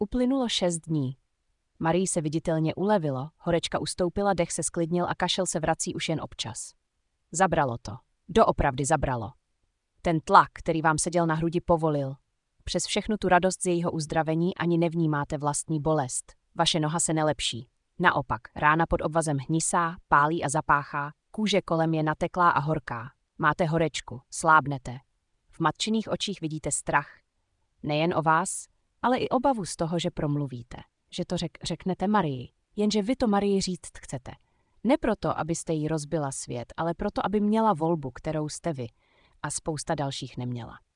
Uplynulo 6 dní. Marii se viditelně ulevilo, horečka ustoupila, dech se sklidnil a kašel se vrací už jen občas. Zabralo to. Doopravdy zabralo. Ten tlak, který vám seděl na hrudi, povolil. Přes všechnu tu radost z jejího uzdravení ani nevnímáte vlastní bolest. Vaše noha se nelepší. Naopak, rána pod obvazem hnisá, pálí a zapáchá, kůže kolem je nateklá a horká. Máte horečku, slábnete. V matčiných očích vidíte strach. Nejen o vás, ale i obavu z toho, že promluvíte. Že to řeknete Marii. Jenže vy to Marii říct chcete. Ne proto, abyste jí rozbila svět, ale proto, aby měla volbu, kterou jste vy a spousta dalších neměla.